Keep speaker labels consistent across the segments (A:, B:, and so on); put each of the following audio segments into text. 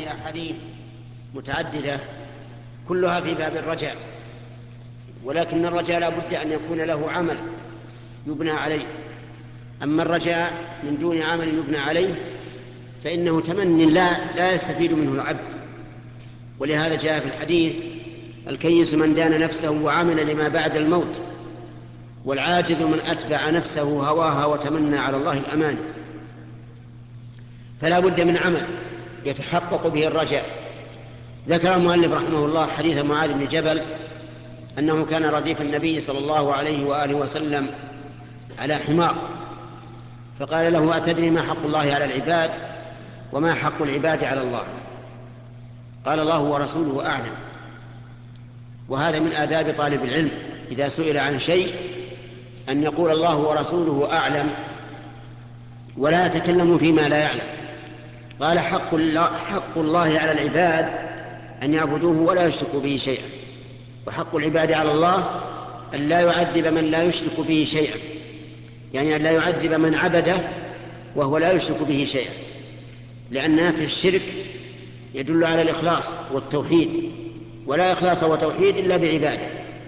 A: أحاديث متعددة كلها في باب الرجاء، ولكن الرجاء لا بد أن يكون له عمل يبنى عليه. أما الرجاء من دون عمل يبنى عليه فإنه تمني لا يستفيد منه العبد. ولهذا جاء في الحديث: الكيس من دان نفسه وعمل لما بعد الموت، والعاجز من أتبع نفسه هواها وتمنى على الله الأمان. فلا بد من عمل يتحقق به الرجاء. ذكر المؤلف رحمه الله حديث معاذ بن جبل أنه كان رديف النبي صلى الله عليه وآله وسلم على حمار، فقال له: أتدري ما حق الله على العباد وما حق العباد على الله؟ قال: الله ورسوله أعلم. وهذا من آداب طالب العلم إذا سئل عن شيء أن يقول: الله ورسوله أعلم، ولا يتكلم فيما لا يعلم. قال: حق الله على العباد أن يعبدوه ولا يشركوا به شيئا، وحق العباد على الله أن لا يعذب من لا يشرك به شيئا، يعني أن لا يعذب من عبده وهو لا يشرك به شيئا، لأن في الشرك يدل على الإخلاص والتوحيد، ولا إخلاص وتوحيد إلا بعباده.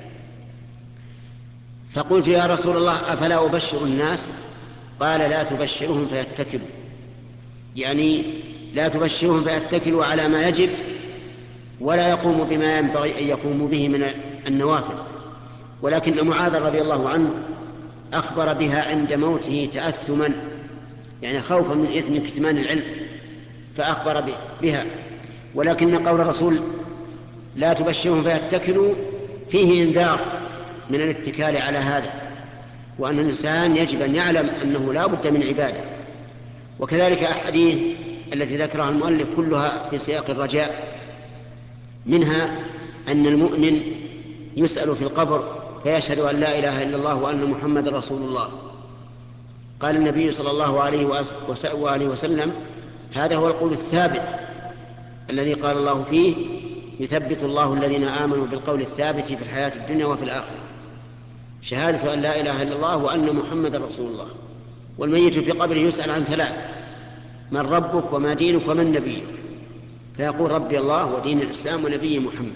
A: فقلت: يا رسول الله أفلا أبشر الناس؟ قال: لا تبشرهم فيتكلوا، يعني لا تبشرهم فيتكلوا على ما يجب ولا يقوم بما ينبغي أن يقوم به من النوافل. ولكن معاذ رضي الله عنه أخبر بها عند موته تأثما، يعني خوفا من إثم كتمان العلم، فأخبر بها. ولكن قول الرسول لا تبشرهم فيتكلوا فيه إنذار من الاتكال على هذا، وأن الإنسان يجب أن يعلم أنه لا بد من عبادة. وكذلك الأحاديث التي ذكرها المؤلف كلها في سياق الرجاء، منها أن المؤمن يسأل في القبر فيشهد أن لا إله إلا الله وأن محمد رسول الله. قال النبي صلى الله عليه وآله وسلم: هذا هو القول الثابت الذي قال الله فيه: يثبت الله الذين آمنوا بالقول الثابت في الحياة الدنيا وفي الآخرة. شهادة أن لا إله إلا الله وأن محمد رسول الله. والميت في قبره يسأل عن ثلاث: من ربك وما دينك ومن نبيك؟ فيقول: ربي الله ودين الإسلام ونبي محمد.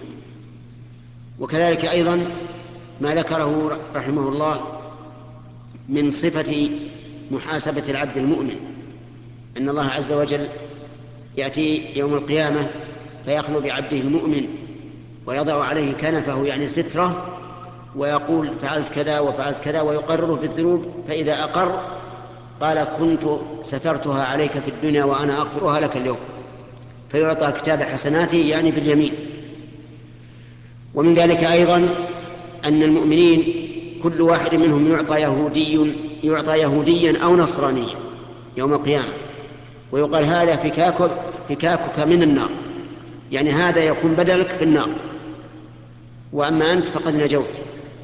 A: وكذلك أيضا ما ذكره رحمه الله من صفة محاسبة العبد المؤمن، أن الله عز وجل يأتي يوم القيامة فيخلو بعبده المؤمن ويضع عليه كنفه، يعني ستره، ويقول: فعلت كذا وفعلت كذا، ويقرره بالذنوب. فإذا أقر قال: كنت سترتها عليك في الدنيا وأنا أغفرها لك اليوم. فيعطى كتاب حسناته يعني باليمين. ومن ذلك أيضا أن المؤمنين كل واحد منهم يعطى يهوديا أو نصرانيا يوم القيامة، ويقال: هذا فكاكك من النار، يعني هذا يكون بدلك في النار، وأما أنت فقد نجوت.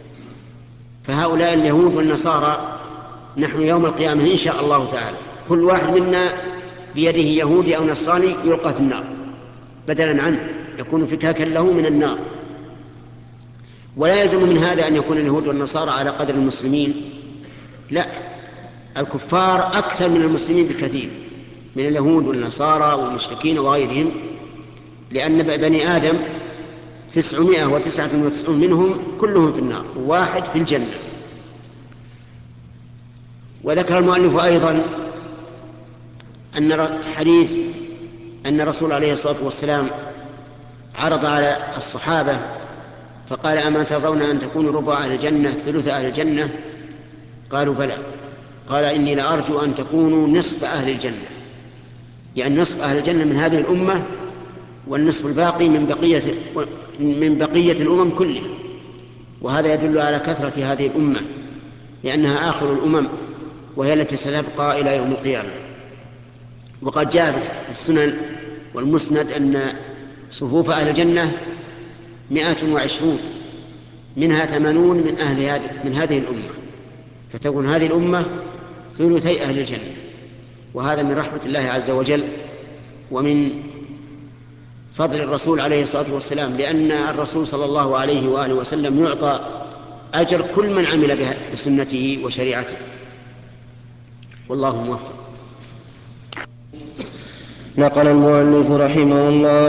A: فهؤلاء اليهود والنصارى نحن يوم القيامة إن شاء الله تعالى كل واحد منا بيده يهودي أو نصراني يلقى في النار بدلا عنه، يكون فكاكا له من النار. ولا يلزم من هذا أن يكون اليهود والنصارى على قدر المسلمين، لا، الكفار أكثر من المسلمين بكثير، من اليهود والنصارى والمشركين وغيرهم، لأن بني آدم 999 منهم كلهم في النار وواحد في الجنة. وذكر المؤلف أيضا أن حديث أن الرسول عليه الصلاة والسلام عرض على الصحابة فقال: أما ترضون أن تكونوا ربع أهل الجنة ثلث أهل الجنة؟ قالوا: بلى. قال: إني لأرجو أن تكونوا نصف أهل الجنة، يعني نصف أهل الجنة من هذه الأمة، والنصف الباقي من بقية الأمم كلها. وهذا يدل على كثرة هذه الأمة، لأنها آخر الأمم وهي التي ستبقى إلى يوم القيامة. وقد جاء في السنن والمسند أن صفوف أهل الجنة 120، منها 80 من هذه الأمة، فتكون هذه الأمة ثلثي أهل الجنة. وهذا من رحمة الله عز وجل ومن فضل الرسول عليه الصلاة والسلام، لأن الرسول صلى الله عليه وآله وسلم يعطى أجر كل من عمل بها بسنته وشريعته. والله موفق.
B: نقل المؤلف رحمه الله